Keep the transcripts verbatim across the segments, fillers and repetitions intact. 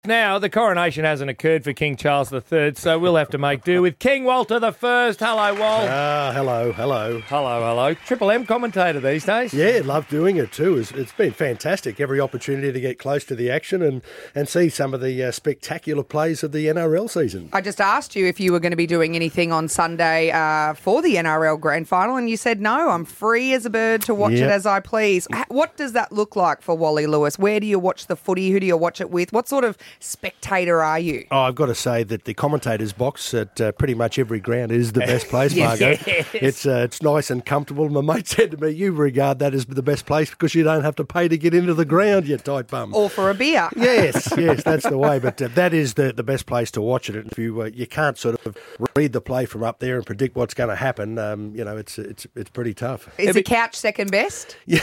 Now, the coronation hasn't occurred for King Charles the Third, so we'll have to make do with King Walter the First. Hello, Walt. Ah, hello, hello. Hello, hello. Triple M commentator these days. Yeah, love doing it too. It's, it's been fantastic. Every opportunity to get close to the action and, and see some of the uh, spectacular plays of the N R L season. I just asked you if you were going to be doing anything on Sunday uh, for the N R L Grand Final, and you said no, I'm free as a bird to watch Yep. it as I please. H- What does that look like for Wally Lewis? Where do you watch the footy? Who do you watch it with? What sort of spectator are you? Oh, I've got to say that the commentators' box at uh, pretty much every ground is the best place, Yes. Margot. Yes. It's uh, it's nice and comfortable. My mate said to me, you regard that as the best place because you don't have to pay to get into the ground, you tight bum. Or for a beer? Yes, yes, that's the way. But uh, that is the, the best place to watch it. If you uh, you can't sort of read the play from up there and predict what's going to happen, um, you know, it's it's it's pretty tough. Is the couch second best? Yeah,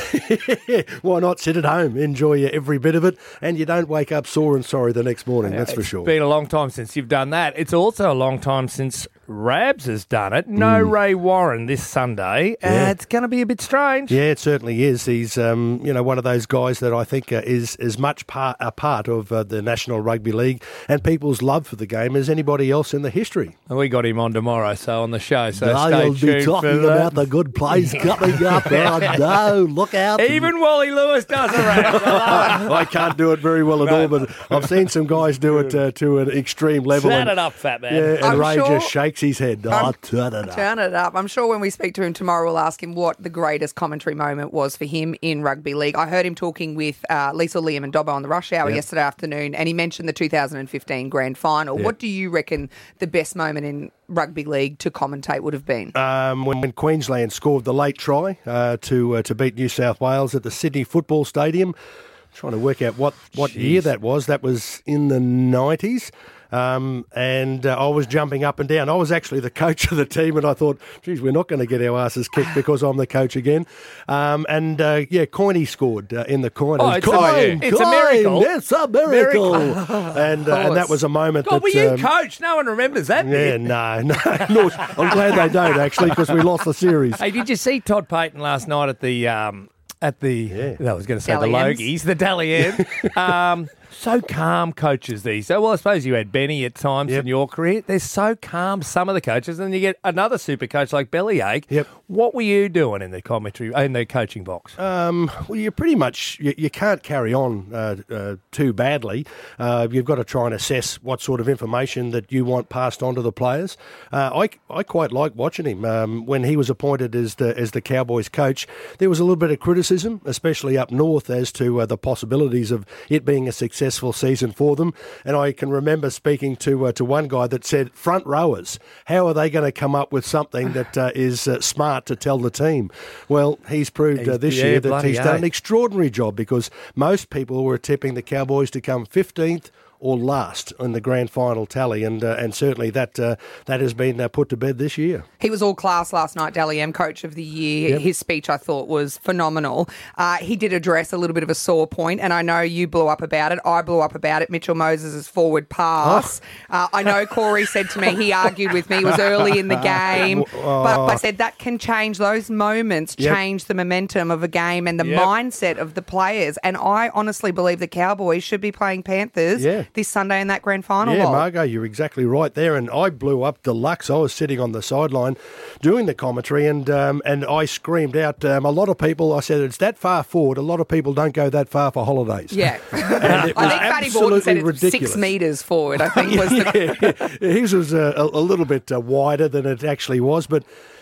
why not sit at home, enjoy every bit of it, and you don't wake up sore and sorry the next morning. That's for sure. It's been a long time since you've done that. It's also a long time since Rabs has done it. No Ray Warren this Sunday. Uh, Yeah. it's going to be a bit strange. Yeah, it certainly is. He's, um, you know, one of those guys that I think uh, is as much part a part of uh, the National Rugby League and people's love for the game as anybody else in the history. And we got him on tomorrow, so on the show. So They'll stay be tuned talking for that. about the good plays coming up. Oh no, look out! Even Wally Lewis does a Rabs. I can't do it very well at all, but I've seen some guys do it uh, to an extreme level. Turn and, it up, fat man. Yeah, and I'm Ray sure- just shakes his head. Oh, I'm- turn it up. Turn it up. I'm sure when we speak to him tomorrow, we'll ask him what the greatest commentary moment was for him in rugby league. I heard him talking with uh, Lisa, Liam and Dobbo on the Rush Hour Yep. yesterday afternoon, and he mentioned the two thousand fifteen Grand Final. Yep. What do you reckon the best moment in rugby league to commentate would have been? Um, when, when Queensland scored the late try uh, to uh, to beat New South Wales at the Sydney Football Stadium. Trying to work out what, what year that was. That was in the nineties. Um, and uh, I was jumping up and down. I was actually the coach of the team, and I thought, geez, we're not going to get our asses kicked because I'm the coach again. Um, and, uh, yeah, Coiney scored uh, in the corner. Oh, It was it's a- Coyne, it's a Coyne, miracle. It's a miracle. and, uh, and that was a moment God, that... were you um, coach? No one remembers that. yeah, bit. no, no. no. I'm glad they don't, actually, because we lost the series. Hey, did you see Todd Payton last night at the um, at the? Yeah. I was going to say Dally the M's. Logies, the Dally M. um, so calm coaches these. So, well, I suppose you had Benny at times Yep. in your career. They're so calm. Some of the coaches, and then you get another super coach like Bellyache. Yep. What were you doing in the commentary in the coaching box? Um, well, you pretty much you, you can't carry on uh, uh, too badly. Uh, you've got to try and assess what sort of information that you want passed on to the players. Uh, I I quite like watching him. Um, when he was appointed as the as the Cowboys coach, there was a little bit of criticism, especially up north, as to uh, the possibilities of it being a successful season for them. And I can remember speaking to uh, to one guy that said, "Front rowers, how are they going to come up with something that uh, is uh, smart to tell the team?" Well, he's proved uh, He's- this yeah, year that bloody he's done an oath. extraordinary job, because most people were tipping the Cowboys to come fifteenth or last in the grand final tally, and uh, and certainly that uh, that has been uh, put to bed this year. He was all class last night, Dally M, Coach of the Year. Yep. His speech, I thought, was phenomenal. Uh, he did address a little bit of a sore point, and I know you blew up about it. I blew up about it. Mitchell Moses' forward pass. Oh. Uh, I know Corey said to me, he argued with me, it was early in the game. But I said that can change, those moments Yep. change the momentum of a game and the Yep. mindset of the players. And I honestly believe the Cowboys should be playing Panthers Yeah. this Sunday in that grand final. Yeah, Walt. Margot, you're exactly right there. And I blew up deluxe. I was sitting on the sideline doing the commentary, and um, and I screamed out, um, a lot of people, I said, it's that far forward. A lot of people don't go that far for holidays. Yeah. And it I was think Fatty Borden said absolutely it's six ridiculous. metres forward, I think was the... yeah, his was a, a, a little bit uh, wider than it actually was, but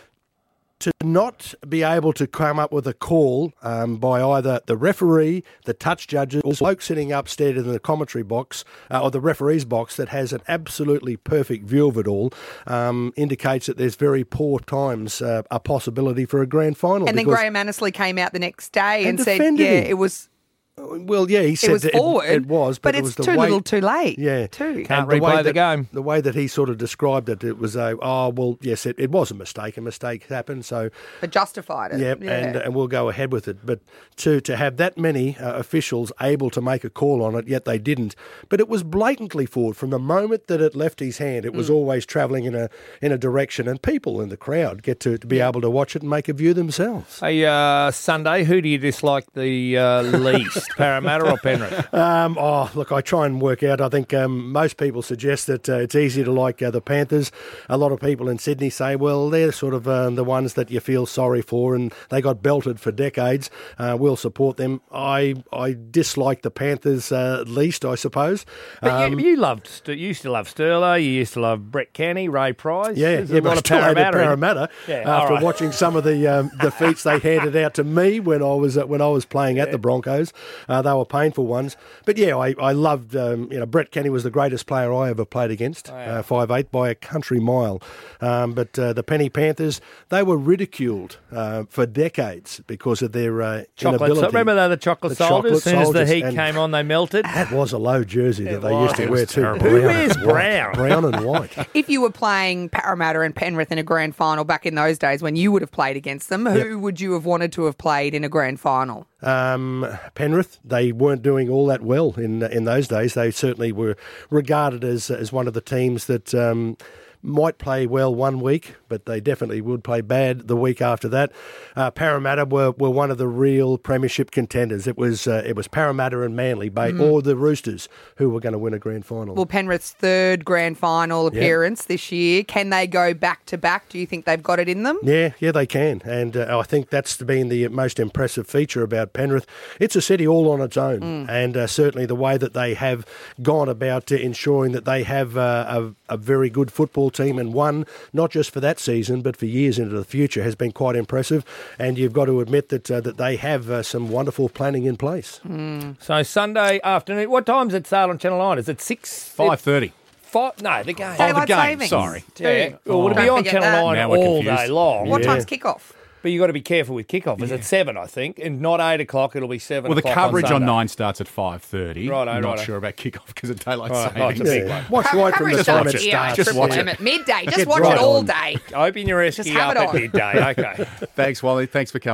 to not be able to come up with a call um, by either the referee, the touch judges, or bloke sitting upstairs in the commentary box, uh, or the referee's box that has an absolutely perfect view of it all, um, indicates that there's very poor times uh, a possibility for a grand final. And then because- Graham Annesley came out the next day and, And said, defended yeah, him. it was... Well, yeah, he said It was that forward, It, it was, but, but it it's was the too way, little too late. Yeah, too. Can't And replay way the that, game. The way that he sort of described it, it was a oh well, yes, it, it was a mistake. A mistake happened, so But justified it. yeah, Yeah. and and we'll go ahead with it. But to to have that many uh, officials able to make a call on it, yet they didn't. But it was blatantly forward from the moment that it left his hand. It was Mm. always travelling in a in a direction, and people in the crowd get to, to be able to watch it and make a view themselves. Hey, uh, Sunday, who do you dislike the uh, least? best, Parramatta or Penrith? Um, oh, look, I try and work out. I think um, most people suggest that uh, it's easy to like uh, the Panthers. A lot of people in Sydney say, well, they're sort of um, the ones that you feel sorry for, and they got belted for decades. Uh, we'll support them. I I dislike the Panthers uh, least, I suppose. But Um, you, you loved, St- you used to love Sterlo. You used to love Brett Kenny, Ray Price. Yeah, There's yeah, a but lot I of still hated Parramatta. in- Parramatta Yeah, after all right. watching some of the um, defeats they handed out to me when I was uh, when I was playing at the Broncos. Uh, they were painful ones. But yeah, I, I loved. Um, you know, Brett Kenny was the greatest player I ever played against. Uh, five eight by a country mile. Um, but uh, the Penny Panthers, they were ridiculed uh, for decades because of their uh, Chocolate. inability. So remember they the chocolate The soldiers? As chocolate soon as the soldiers, heat and came on, they melted. That was a low jersey that they was. used to It wear was too. terrible. Brown Who and wears white. brown? Brown and white. If you were playing Parramatta and Penrith in a grand final back in those days when you would have played against them, who Yep. would you have wanted to have played in a grand final? Um, Penrith, they weren't doing all that well in in those days. They certainly were regarded as as one of the teams that um, might play well one week, but they definitely would play bad the week after that. Uh, Parramatta were, were one of the real premiership contenders. It was uh, it was Parramatta and Manly, Bay, or the Roosters, who were going to win a grand final. Well, Penrith's third grand final appearance this year. Can they go back to back? Do you think they've got it in them? Yeah, yeah, they can. And uh, I think that's been the most impressive feature about Penrith. It's a city all on its own. And uh, certainly the way that they have gone about uh, ensuring that they have uh, a, a very good football team and won, not just for that season, but for years into the future, has been quite impressive. And you've got to admit that uh, that they have uh, some wonderful planning in place. So Sunday afternoon, what time's it start on Channel nine? Is it six? five thirty. Five? No, the game. Oh, the Daylight game, savings. sorry. Yeah. Two. Well, it'll be Don't on forget Channel that. nine Now we're all confused. day long. What Yeah. time's kickoff? But you got to be careful with kickoff. It's at seven, I think, and not eight o'clock. It'll be seven. Well, the o'clock coverage on, Sunday. nine starts at five thirty. Righto, I'm not righto. sure about kickoff because of daylight Right, right, savings. it's a big Yeah. one. Watch right from the Coverage time it starts here at starts. Just Triple watch M it. at midday. Just Get watch right it all on. day. Open your esky have up it at on. midday. Okay. Thanks, Wally. Thanks for coming.